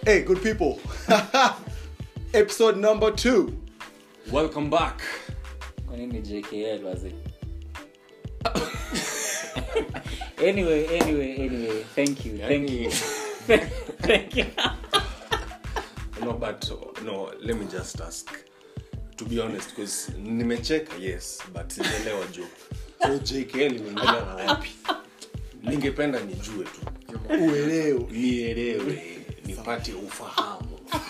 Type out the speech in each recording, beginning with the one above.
Hey, good people. Episode number 2. Welcome back. Kwa nini JKL was it? Anyway, thank you. Thank you. No, let me just ask. To be honest, because nimecheka, yes, but sielewa joke. So JKL nimeangalia na wapi? Ningependa nijue tu. Nielewe, nipate ufahamu.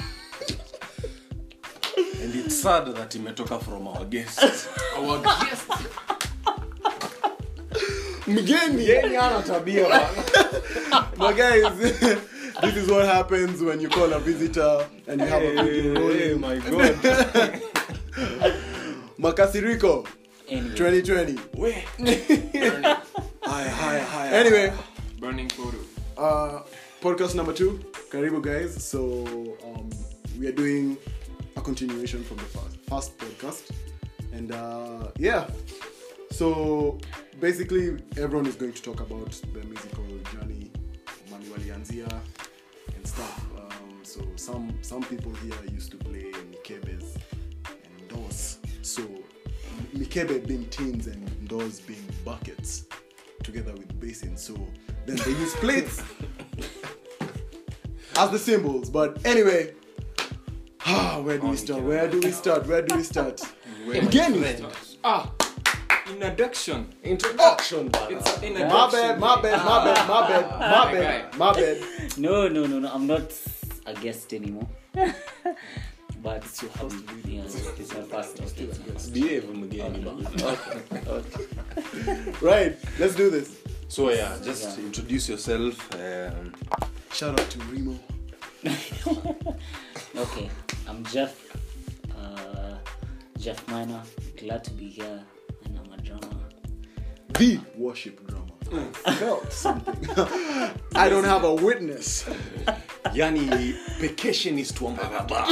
And it's sad that imetoka from our guests. Mgeni ana tabia bana. But guys, this is what happens when you call a visitor and you have a video rolling. My God. Makasiriko Anyway. 2020. Hi. Anyway, Burning photo. podcast number 2. Karibu guys. So we are doing a continuation from the first podcast. And yeah. So basically everyone is going to talk about the musical journey, Manuel Yanzia and stuff. So some people here used to play Mikebes and Dos. So Mikebe being tins and Dos being buckets together with basins. So then they use plates as the symbols. But anyway, where do we start? Again. Introduction. Introduction. It's an My introduction. bad. No. I'm not a guest anymore. But it's your first video. It's my first. Behave again. Okay. Right, let's do this. So yeah, just introduce yourself. Shout out to Remo. Okay. I'm Jeff. Jeff Minor. Glad to be here. And I'm a drummer. The worship drama. I felt something. I don't have a witness. Yani vacationist wa Mbagaba.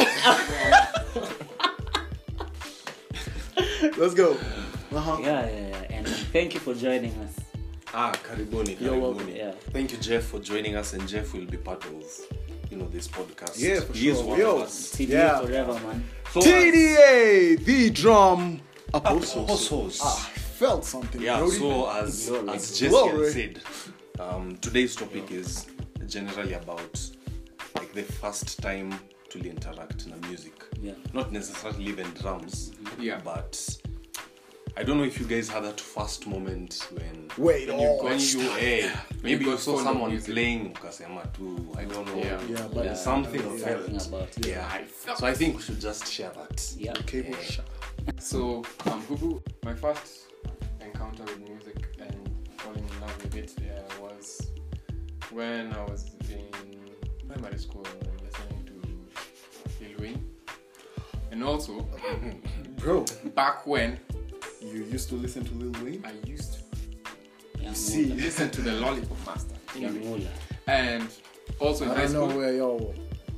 Let's go. Yeah. And thank you for joining us. Karibuni. You're welcome, yeah. Thank you, Jeff, for joining us, and Jeff will be part of, this podcast. Yeah, for He is sure. one Yo. of us. TDA Yeah. forever, man. So TDA, the drum apostles. Apostles. I felt something. Yeah, Brody. so as Jessica Glory. said, today's topic is generally about like the first time to interact in music. Yeah. Not necessarily even drums. Yeah. But I don't know if you guys had that first moment when Wait, when maybe you got saw fond of someone music. playing ukasema tu, I don't know. Yeah. but Yeah, something I know felt. what you're talking about. Yeah. So I think we should just share that. Yeah. cable shot. So, Hubu, my first encounter with music and falling in love with it was when I was in primary school listening to Lil Wayne. And also, Bro, back when you used to listen to Lil Wayne? I used to Young See. Mula. listen to the Lollipop Master. Young Mula. And also in I high don't know school, where y'all.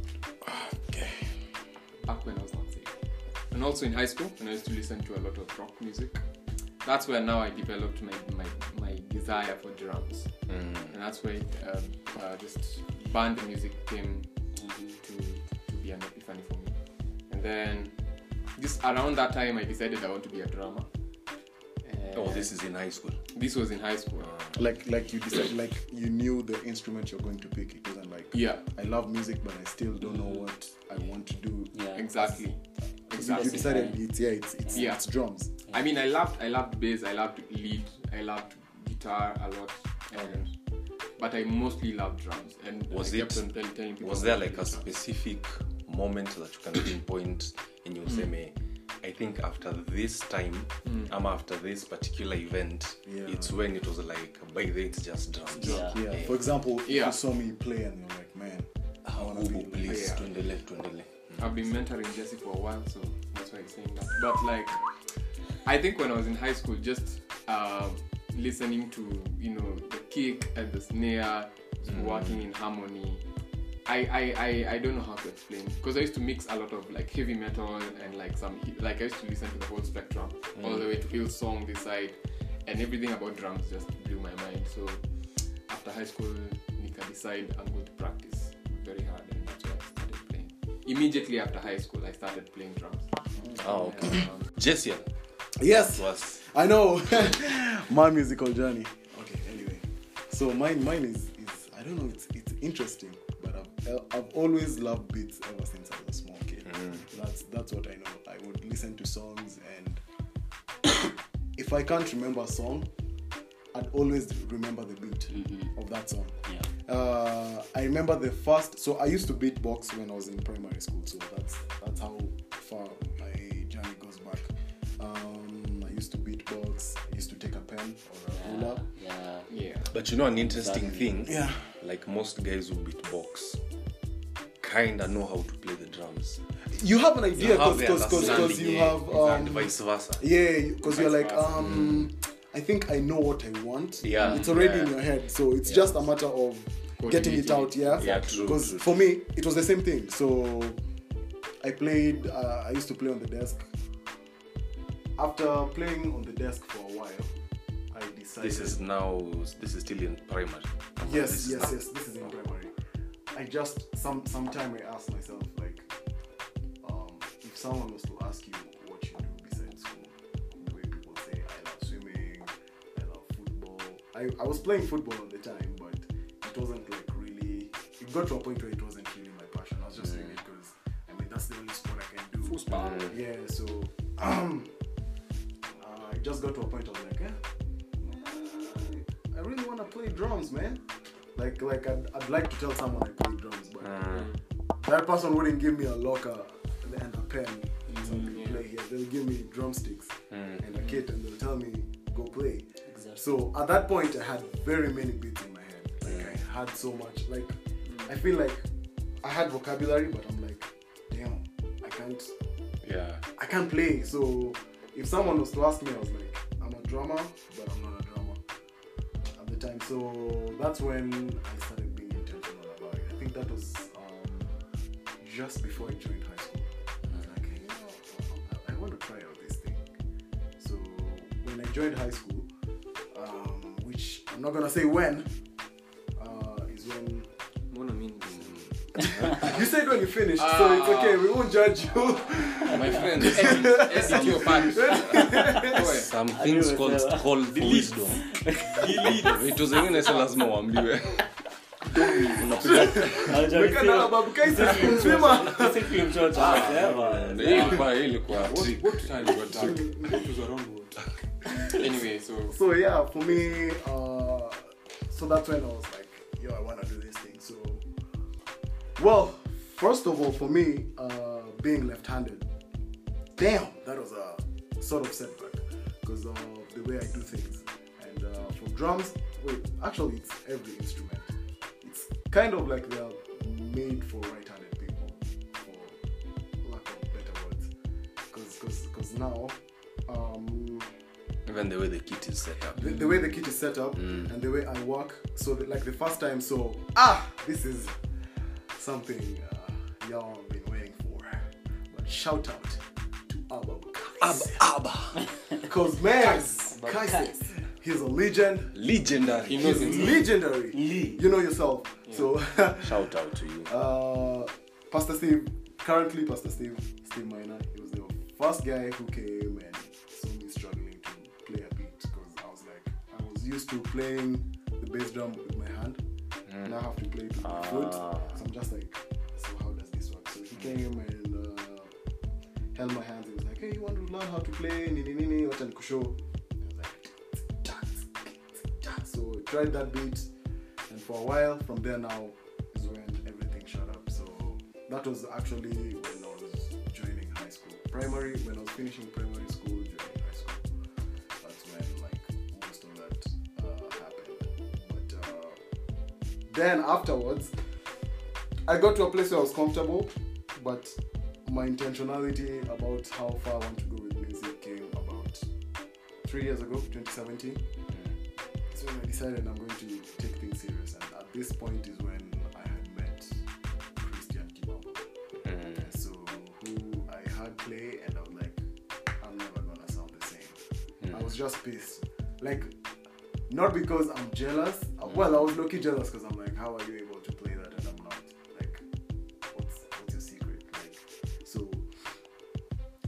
back when I was not safe. And also in high school, when I used to listen to a lot of rock music, that's where now I developed my desire for drums. And that's where just band music came to be an epiphany for me. And then around that time, I decided I want to be a drummer. Oh, this is in high school. This was in high school. Like you decided, like you knew the instrument you're going to pick. It wasn't like, Yeah, I love music, but I still don't know what I want to do. Yeah. exactly. You decided it's drums. I mean, I loved bass, I loved lead, I loved guitar a lot, but I mostly loved drums. And Was I it- kept on telling people Was there about like a drums. specific moment that you can pinpoint and you say, I think after this time, after this particular event, it's when it was like, by then it's just drums. Yeah. For example, if Yeah. you saw me play and you're like, man, I want to be like Please, Yeah. tuendele. I've been mentoring Jesse for a while, so that's why he's saying that. But like, I think when I was in high school, just listening to the kick and the snare working in harmony. I don't know how to explain, because I used to mix a lot of like heavy metal and like I used to listen to the whole spectrum all the way to Hillsong this side, and everything about drums just blew my mind. So after high school, Nika decided I'm going to practice very hard, and that's why I immediately after high school, I started playing drums. Oh, okay. Jesse. Yes, Was I know. My musical journey. Okay, anyway. So mine is I don't know, it's interesting, but I've always loved beats ever since I was a small kid. That's what I know. I would listen to songs, and if I can't remember a song, I'd always remember the beat of that song. Yeah. I remember the first. So I used to beatbox when I was in primary school. So that's how far my journey goes back. I used to beatbox. I used to take a pen or a ruler. Yeah. But you know an interesting thing? Yeah. Like most guys who beatbox kinda know how to play the drums. You have an idea You have the because understanding, you yeah, have and vice versa. yeah, because you're like Vice versa. I think I know what I want. Yeah. It's already Yeah. in your head, so it's just a matter of getting it out. Yeah. Yeah, true, Because true. for me, it was the same thing. So I played. I used to play on the desk. After playing on the desk for a while, I decided. This is still in primary. Yes. This is in primary. I just sometime I asked myself, like, if someone was to ask you what you do besides school, the way people say I love swimming, I love football. I was playing football at the time, but it wasn't like really. It got to a point where it wasn't really my passion. I was just doing it because that's the only sport I can do. Football. Yeah. So I just got to a point I was like, I really want to play drums, man. Like I'd like to tell someone I play drums, but that person wouldn't give me a locker and a pen so I can play here. They'll give me drumsticks and a kit, and they'll tell me go play. Exactly. So at that point, I had very many beats in my head. Like I had so much. Like I feel like I had vocabulary, but I'm like, damn, I can't play. So if someone was to ask me, I was like, I'm a drummer, but I'm not a drummer at the time. So that's when I started being intentional about it. I think that was just before I joined high school. I was like, I want to try out this thing. So when I joined high school, which I'm not gonna say when, is when. You said when you finished, so it's okay. We won't judge you. My friend, Edit your part. some things called call for wisdom. Vitu zingine si lazima uambiwe. Wekana babu kaisi mzima. Ilikuwa trick. What time you got that? It was around what? Anyway, So yeah, for me, so that's when I was like, yo, I want to do this thing. So, well, first of all, for me, being left-handed, damn, that was a sort of setback because of the way I do things. And for drums, actually, it's every instrument. It's kind of like they're made for right-handed people, for lack of better words. Because now, Even the way the kit is set up. the way the kit is set up and the way I work, so like the first time, so this is something y'all have been waiting for. But shout out to Abba. Because man, Kais, he's a legend. Legendary. He knows He's it. legendary. You know yourself. Yeah. So Shout out to you. Pastor Steve, currently Pastor Steve Minor, he was the first guy who came and saw me struggling to play a beat because I was used to playing the bass drum with my hand. Now I have to play it with my foot. So I'm just like, so how does this work? So he came and held my hands. He was like, hey, you want to learn how to play? Nini, wacha nikushow. I was like, so I tried that beat, and for a while, from there now is when everything shut up. So that was actually when I was joining high school. When I was finishing primary school, joining high school. That's when like most of that happened. But then afterwards, I got to a place where I was comfortable, but my intentionality about how far I want to go with music came about 3 years ago, 2017. So when I decided I'm going to take things serious, and at this point is when I had met Christian Kimambo. So who I had play, and I was like, I'm never gonna sound the same. I was just pissed. Like, not because I'm jealous. Well, I was low-key jealous because I'm like, how are you able to play that and I'm not? Like, what's your secret? Like,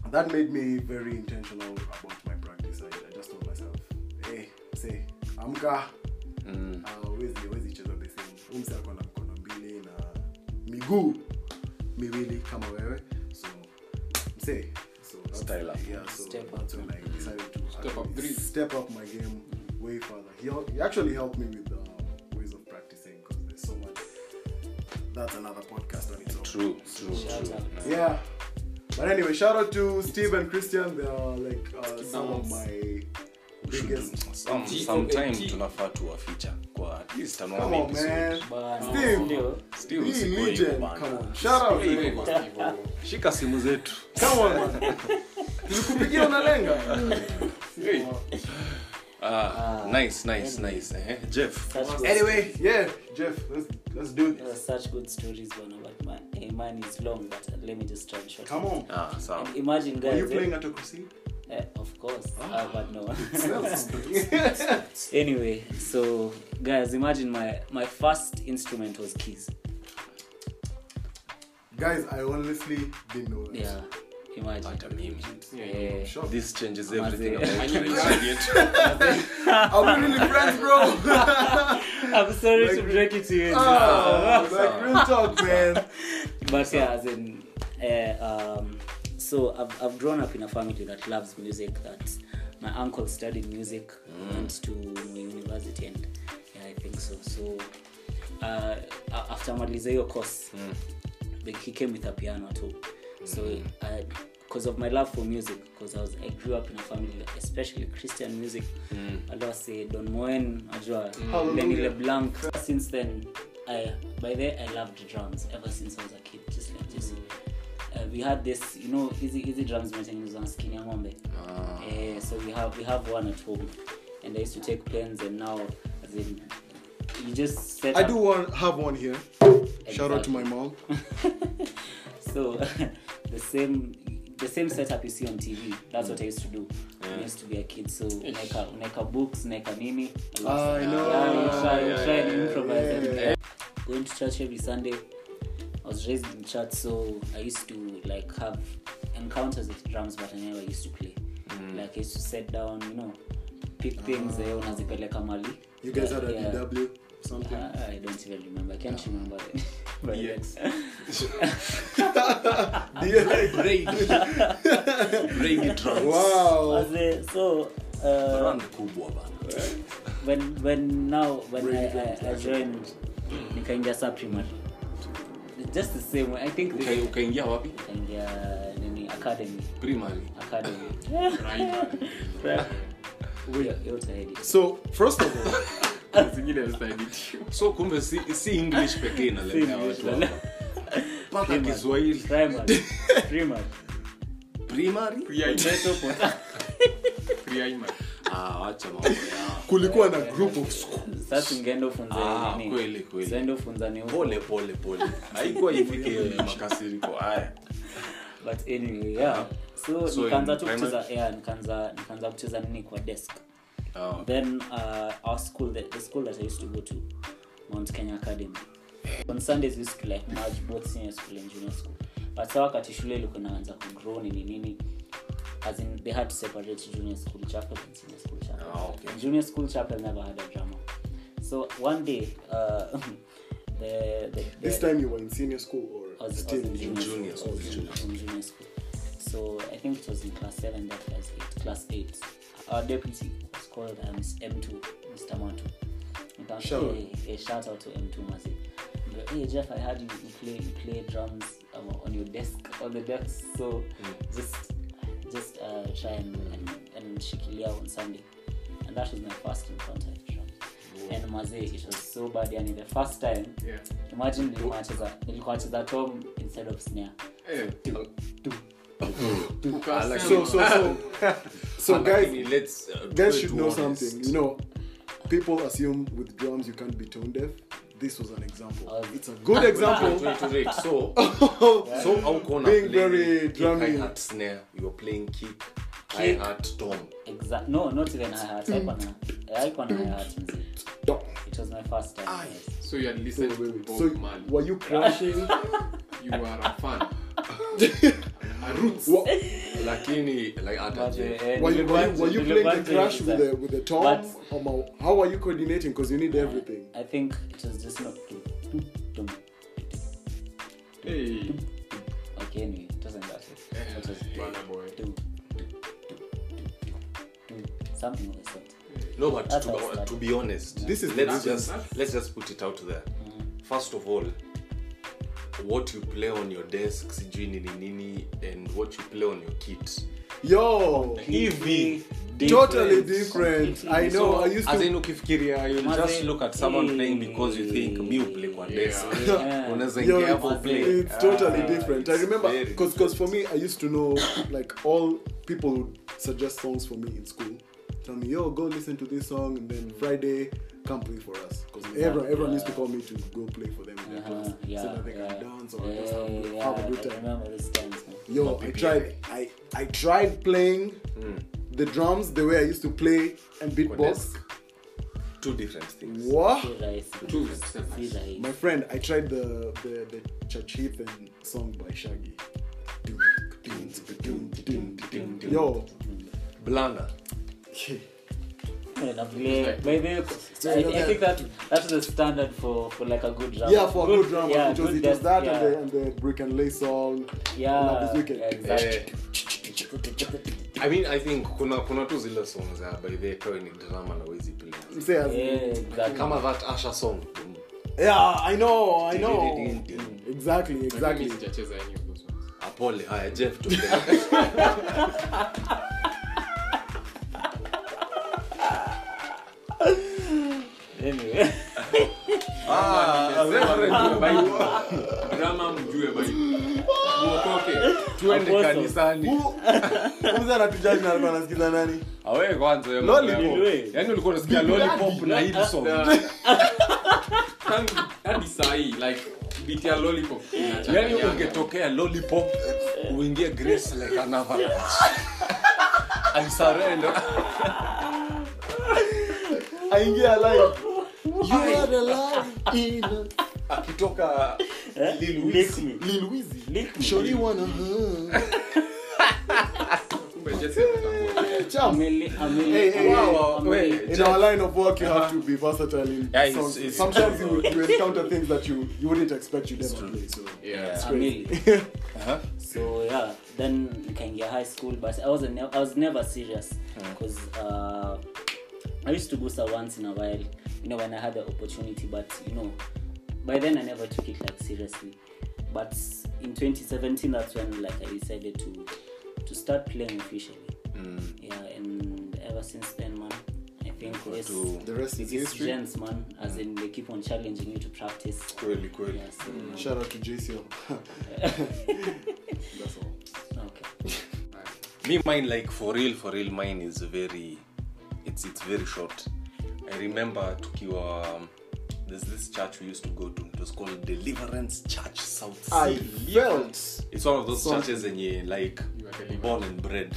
that made me very intentional about my practice. I just told myself, hey, say, amka. Wezi cheza the same. Umse ako na mkono mbili na miguu miwili kama wewe. So that's Style up. Yeah, so Step that's up. when I decided to Step up my game way further. He actually helped me with ways of practicing because there's so much. That's another podcast on its own. True. Shout out. Yeah. But anyway, shout out to Steve and Christian. They are like some of my biggest. Sometime tunafaa tuwaficha kwa at least Come on, man. Bana, Steve. ndio. Still Be usikue hivyo legend. bana. Come on. Shout out. Shika simu zetu. Come on, man. Nilikupigia unalenga. Nice. Jeff. Anyway, yeah, Jeff, let's do There are this. such good stories, but mine is long, but let me just try and short. Come on. Sawa. And imagine, guys. Are you playing at a crusade? Of course, but no. Yes. Anyway, so guys, imagine my first instrument was keys. Guys, I honestly didn't know that. Yeah, imagine. Hata mimi. Yeah. Sure. This changes everything Mazee. about you. Are we really friends, bro? I'm sorry to Like- break it to you. Like real talk, man. But yeah, as in, so I've grown up in a family that loves music. That my uncle studied music, went to university, and yeah, I think so. So after maliza hiyo course, he came with a piano too. So because of my love for music, because I grew up in a family, especially Christian music. Allah say Don Moen, Ajwa, Lenny LeBlanc. Since then, I loved drums ever since I was a kid, just like this. We had this, easy drums mechanism on skinny ngombe. So we have one at home, and I used to take pens, and now as in you just set I up. have one here. Shout out to my mom. So the same setup you see on TV, that's what I used to do. I used to be a kid, so uneka books, uneka nini. I know. You try and improvise everything. Going to church every Sunday. I was raised in church, so I used to like have encounters with drums, but I never used to play. Like I used to sit down, pick things, unazipeleka mali. You guys had a Yeah. DW something? I don't even remember. I can't remember it. But Yes. Brainy drums. Wow. So Brand kubwa bana. when I joined nikaingia sub primary, just the same way. I think Ukaingia wapi? nikaingia nini academy. Primary. Yote hadi. So, first of all, zingine hazistahili. So kumbe si English pekee inalemea watu hapa. Paka Kiswahili. Primary. Primary? Pre-IMA. Acha mambo yao. kulikuwa na group of school. Sasa ungeenda ufunze nini? Kweli. Usiende ufunza ni huko. Pole. Haikuwa ifike makasiriko haya. But anyway, yeah. So nikaanza tu kucheza kucheza nini kwa desk. Then our school, the school that I used to go to, Mount Kenya Academy. On Sundays we used to like merge both senior school and junior school. But sawa wakati shule ilikuwa inaanza kugrow nini, as in they had to separate junior school chapel and senior school chapel. Okay. Junior school chapel never had a drama. So one day This time you were in senior school or still in in junior school. So I think it was in class 7, that class 8. Our deputy was called M2, Mr. Mato. Shout out to M2 Mazi. Hey Jeff, I heard you play drums on your desk, on the desk. So just try and shikilia on Sunday. And that was my first encounter with drums. And Mazi, it was so bad. Yani the first time, imagine nilikuwa nacheza tom instead of snare. So guys should know honest. something. People assume with drums you can't be tone deaf. This was an example. It's a good example. Wait. So how can Being very drummy. hi-hat snare, you're playing kick, hi-hat tom. Exactly. No, not even hi-hat. Haikuwa na hi-hat. It was my first time. So you had listened to So Bob Marley. were you crashing? You are a fan. roots. lakini like hata je Were you playing the crash with the tom? How were you coordinating? Because you need everything. I think it was just not Hey. okay, anyway, it wasn't that way. It was Bana boy. something of the sort. no but That's how it to be honest This is let's just put it out there. First of all, what you play on your desk sijui nini and what you play on your kit Yo, hivi totally different. I know. So, I used as to. in ukifikiria you'll just look at someone playing because you think me play kwa desk unaweza Yo, ingia hapo play it's totally different. I remember very because for me, I used to know like all people would suggest songs for me in school. Tell me, yo, go listen to this song, and then Friday, come play for us. Because everyone used to call me to go play for them in their class, so that they can dance or just have a good I time. remember those times, man. Yo, I tried playing the drums the way I used to play and beatbox. two different things. What? See right. My friend, I tried the Church Heathen song by Shaggy. Yo, Blana By the way, I think that's the standard for like a good drama. yeah, for a good drama. Yeah, it was good that yeah. and the Brick and Lay song. Yeah, Love Is Wicked. exactly. I mean I think kuna tu zile songs by the way ni drama na wezi play Say as Exactly. kama that Asha song yeah, I know. Exactly. Mimi sijacheza any of those ones. apole haya Jeff to Anyway. Drama mjue by. Muokoke. tuende Apostle. kanisani Who's anatujaji na alikuwa anasikiza nani? awe kwanza wewe Lollipop. yani ulikuwa unasikia Lollipop na hii song Hadi sahi like beat ya Lollipop. yani ungetokea Lollipop uingie Grace like an avalanche I surrender Aingia live. You are the love in akitoka Lil Lick me. Lil Weezy. Lick me. Shorty wanna hug. Kumbe Jesse ametambua. Cham. Hey, wow, wait. In our line of work, you have to be versatile in Yeah, songs. it's Sometimes you encounter things that you wouldn't expect you'd ever play. So Yeah. So yeah, then nikaingia high school, but I was never serious because I used to Gusa once in a while, when I had the opportunity, but by then I never took it like seriously. But in 2017, that's when like I decided to start playing officially. Yeah, and ever since then, man, I think the rest is history. gents, man, as in they keep on challenging you to practice. kweli Yeah, so, Shout out to JCL. That's all. okay. me mine like for real mine is very it's very short. I remember tukiwa there's this church we used to go to. It was called Deliverance Church South Sea. I felt. It's one of those churches yenye like You are delivered. born and bred.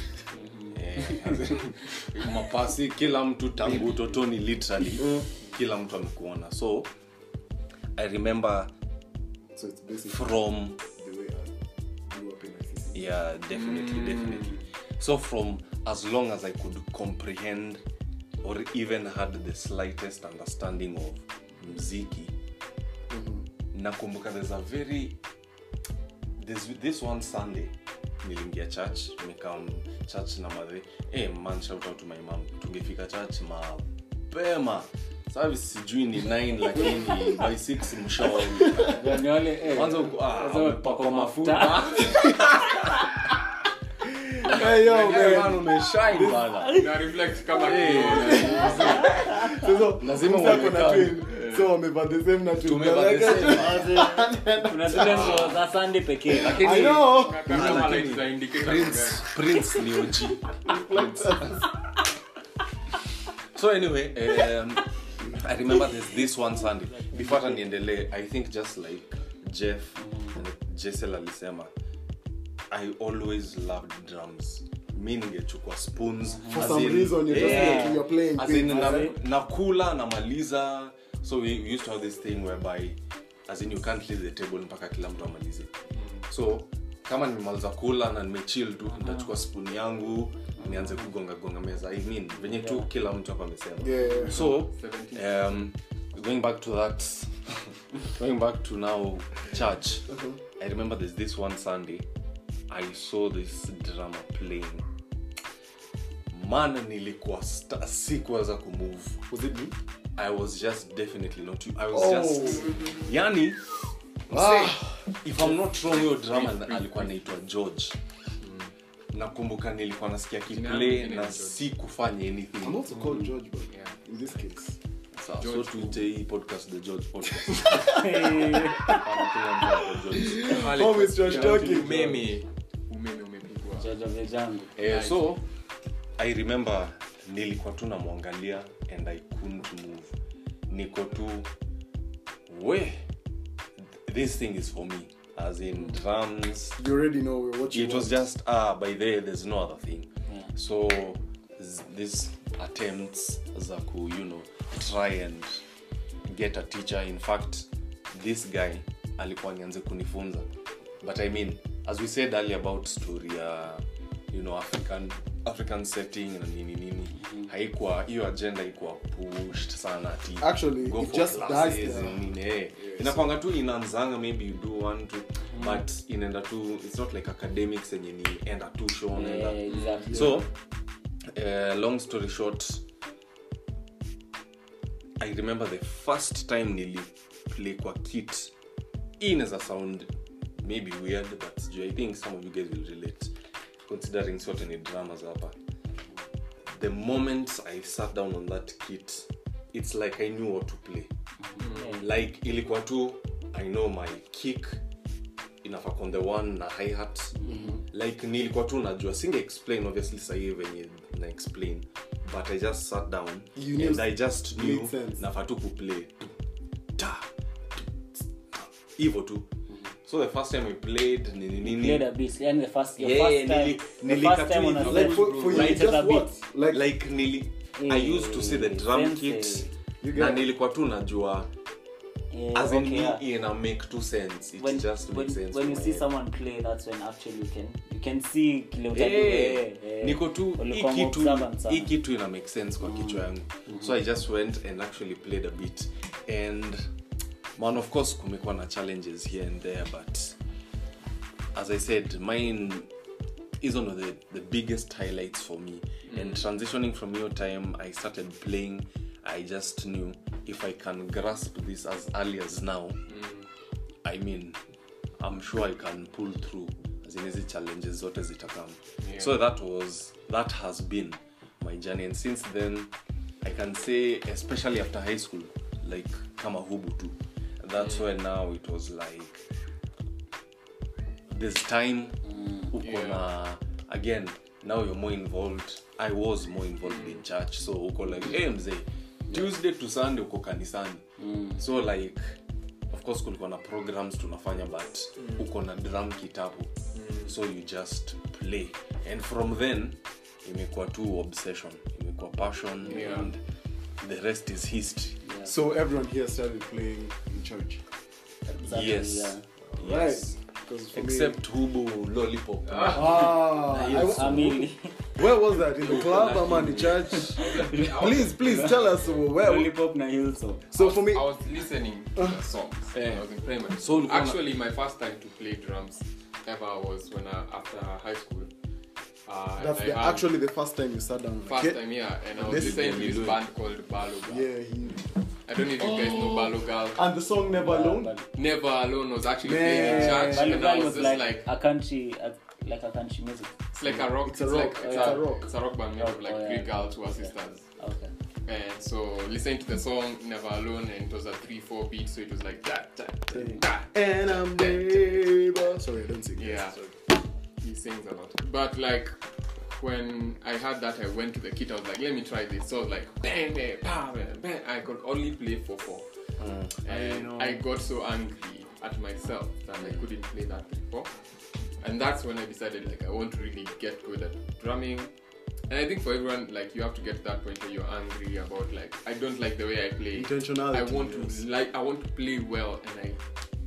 Mapasi kila mtu tangu utotoni literally kila mtu amekuona. So I remember So it's basically from the way I grew up in ICC. yeah definitely so from as long as I could comprehend or even had the slightest understanding of muziki nakumbuka there's this one Sunday nilingia church nimekam church na madhe man shout out to my mom tungefika church mapema service sijui ni 9 lakini by 6 mshauri Yani wale kwanza umepakwa mafuta Hey yo, man umeshine bana Na reflect kama So lazima msako na uonekane. twin. So wamevaa the same na twin. Tumevaa the same. kuna zile ndo za Sunday pekee. I know. kama light za indicator. Prince ni OG. So anyway, I remember this one Sunday. Before I niendelee, I think just like Jeff and Jessel alisema, I always loved drums. Mi ningechukua spoons. For some reason, you're just like you're playing. As in nakula namaliza. So we used to have this thing whereby as in you can't leave the table mpaka kila mtu amalize. So kama nimemaliza kula na nimechill tu nitachukua spoon yangu nianze kugonga meza. I mean venye tu kila mtu hapa amesema. Yeah. So going back to that going back to now church. I remember there's this one Sunday I saw this drama playing. Man, nilikuwa sikuweza kumove. Was it me? I was just definitely not you. I was just yani if I'm not wrong, your drama alikuwa anaitwa George. Nakumbuka nilikuwa nasikia kiplay na si kufanya anything. I'm also called George, but in this case. So tuite hii podcast the George podcast. Oh, Mr. Talking. Umeme umepigwa. George of the Jungle. So I remember nilikuwa tu namwangalia and I couldn't move. Niko tu this thing is for me, as in drums. You already know what you It was just by there's no other thing. So this attempts zaku try and get a teacher. In fact, this guy alikuwa nianze kunifunza, but I mean, as we said earlier about story African setting na nini haikuwa hiyo agenda ikuwa pushed sana ati actually go it for just classes dies there. nini inakwanga tu inaanzanga maybe you do one two but inaenda tu, it's not like academics yenye ni enda tu show enda. Exactly. So long story short, I remember the first time nili play kwa kit. Inaweza sound maybe weird, but I think some of you guys will relate considering certain dramas hapa. The moment I sat down on that kit, it's like I knew what to play. Like ilikuwa tu I know my kick inafaa on the one na hi-hat. Like nilikuwa tu najua, singe explain obviously sahi venye na explain, but I just sat down and I just knew nafaa tu kuplay hivyo tu. So the first time we played Played a bit, and the first time on a like for you just what? Like I used to see the drum kit na nilikuwa tu najua as in ina make two sense. It just makes sense. When you see someone play, that's when actually you can see kile utadu. Niko tu hii kitu ina make sense kwa kichwa yangu. So I just went and actually played a bit, and man, of course kumekuwa na challenges here and there, but as I said, mine is one of the biggest highlights for me. And transitioning from your time, I started playing. I just knew if I can grasp this as early as now, I mean, I'm sure I can pull through as in hizi challenges zote zitakam. So that has been my journey, and since then I can say, especially after high school, like kama hubu tu, that's when now it was like this time uko na again, now you're more involved. I was more involved in church, so uko like mzee Tuesday to Sunday uko kanisani. So like of course kulikuwa na programs tunafanya, but uko na drum kitabu, so you just play, and from then imekuwa tu obsession, imekuwa passion, and the rest is history. So everyone here started playing in church. Exactly, Yes. Right. Except Hubu Lollipop. I mean, where was that? In the club or in the church? please tell us where. Lollipop na Hillsong. So for me, I was listening to the songs when I was in primary. So actually, my first time to play drums ever was when after high school. that's actually the first time you sat down. First time, and I was listening to this band called Balogal. Yeah, I don't know if you guys know Balogal. and the song Never Alone. Never Alone was actually playing in church, and I Balogal was was just like a country music. it's like a rock. It's a rock. It's a rock band made of like three girls who are sisters. Okay. And so listening to the song Never Alone, and it was a 3/4 beat, so it was like that. And I'm neighbor. Sorry, I don't sing. Yeah. Sorry. He sings a lot. But like when I heard that, I went to the kit. I was like, let me try this. So I was like, bang, bang, bang, bang. I could only play 4/4, and I got so angry at myself that I couldn't play that 3/4. And that's when I decided like I want to really get good at drumming. And I think for everyone, like you have to get to that point where you're angry about like I don't like the way I play. Intentionality. I want to play well, and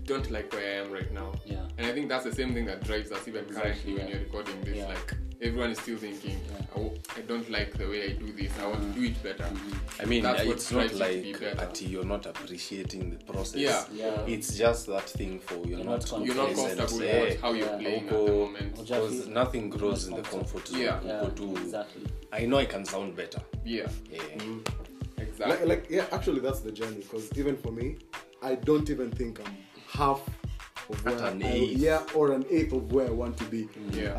don't like where I am right now. Yeah. And I think that's the same thing that drives us even currently when yeah. you're recording this. Yeah. Like everyone is still thinking, I don't like the way I do this. I want to do it better. I mean, That's what it's not drives you to be like better. that you're not appreciating the process. Yeah. Yeah. It's just that thing for you're You're not not You're not complacent. comfortable Eh, with how you're Yeah. playing at the Uko- moment. because nothing grows in the Not comfort zone. Yeah. Yeah, Uko tu- exactly. I know I can sound better. Yeah, Yeah. exactly. like yeah, actually that's the journey, because even for me, I don't even think I'm half of where At an eighth. or an eighth of where I want to be. Yeah.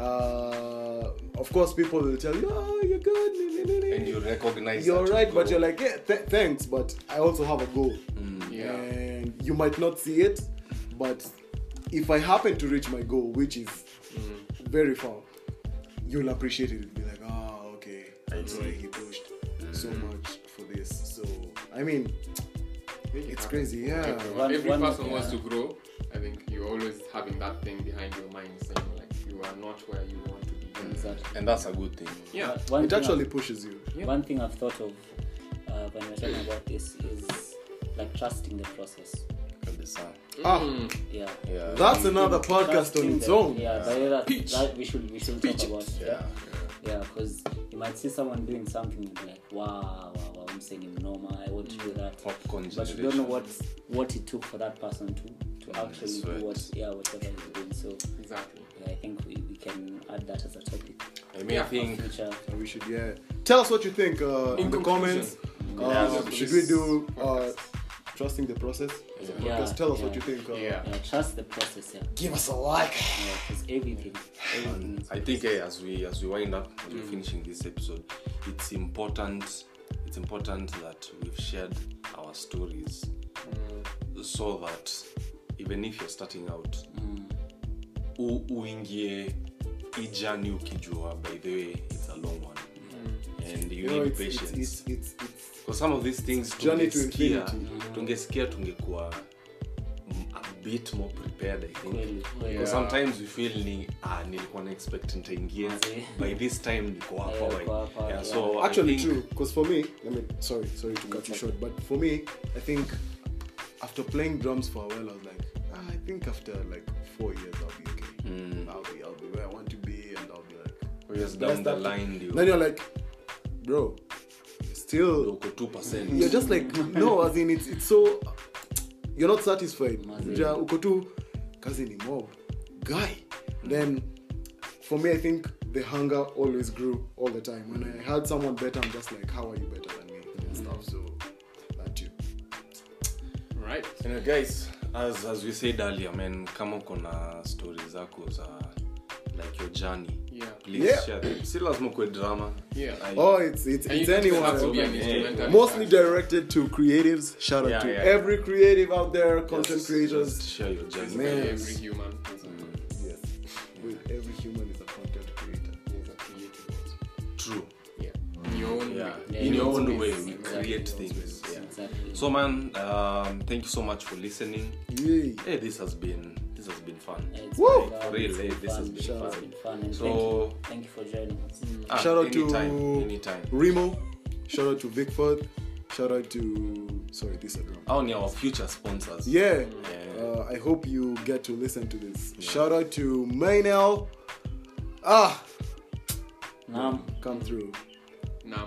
Of course, people will tell you, oh, you're good, And you recognize you're that right, you but grow. you're like, yeah, thanks, but I also have a goal. Yeah. And you might not see it, but if I happen to reach my goal, which is very far, you'll appreciate it. You'll be like, oh, okay, that's why he pushed so much for this. So, I mean, it's crazy, yeah. Every One- person yeah. wants to grow. I think you're always having that thing behind your mind saying like you are not where you want to be. Exactly. And that's a good thing. Yeah. One It thing actually pushes you. One thing I've thought of when we're talking about this is like trusting the process. Kabisa. Yeah. Yeah. That's another podcast Trusting on its the- own. Yeah, but Pitch. that we should talk about. Yeah. Yeah, because you might see someone doing something and be like, wow, I'm saying him normal, I want to do that. Popcorn But you don't know generation. what it took for that person to actually sweat. do whatever he's doing. So Exactly. yeah, I think we can add that as a topic. I mean, I For think future. And we should, tell us what you think in the conclusion. comments. Yeah, Should we do trusting the process as a Yeah, podcast? Tell us yeah. what you think. Yeah. Yeah, trust the process. Yeah, Give us a like. because everything is I think as we wind up, as we're finishing this episode, it's important that we've shared our stories so that even if you're starting out, uingie hii journey ukijua, by the way, it's a long one. And you need patience. It's Because some of these things journey to tungesikia tungekuwa a bit more prepared, I think. kweli. Because sometimes we feel nilikuwa na expect nitaingia by this time niko hapa hapa, so actually I think, true, because for me, sorry to cut you short, but for me, I think after playing drums for a while, I was like, I think after like 4 years I'll be okay. I'll be where I want to be, and I'll be like, years down the line then you're like, bro, still uko 2%. you're just like, no, as in it's so, you're not satisfied. Ja, uko tu kazi ni mob guy. Then for me, I think the hunger always grew all the time. When I had someone better, I'm just like, how are you better than me and stuff. So that too. Right. Guys, as we said earlier, man, kama uko na stories zako za like your journey, Yeah. please Yeah. share them. Si lazima kuwe drama. Yeah. Oh, it's And you don't anyone. have to be an Yeah. instrumentalist. Mostly directed to creatives. Shout out Yeah, to yeah. every creative out there, content Just creators. share your journey. Man. Every human is Yes, every human is a content creator. a creative also. True. Yeah. In your own Yeah. way. In your own space. way, we Exactly. create things. Yeah. Exactly. So man, thank you so much for listening. Yay. Hey, this has been fun. It's Woo! been fun, For real, it's been this has fun, been it's fun. been fun, and So- thank you for joining us. Shout out to anytime. Remo. Shout out to Vickford. Shout out to this is a drum. Our our future sponsors. Yeah. Yeah. I hope you get to listen to this. Shout out to Mainel. Come through. Nam.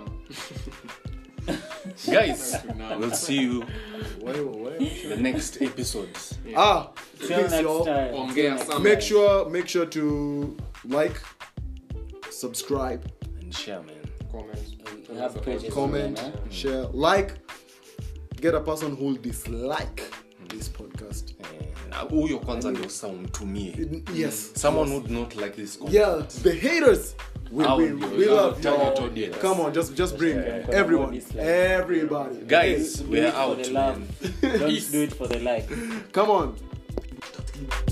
Guys, Nam. we'll see you Why? in the next episode. Till Please, next y'all. time. Ongea Till next sana. time. Make sure to like, subscribe, And share, man. Comment. We have pages. comment, Yeah. share, like. Get a person who will dislike this podcast. Huyo kwanza ndio sound to me. Yes. Someone would not like this content. Yeah, the haters. We love target y'all. audience. Come on, just bring everyone, everybody. Guys, Do we're it for out, the man. love. Don't do it for the like. Come on.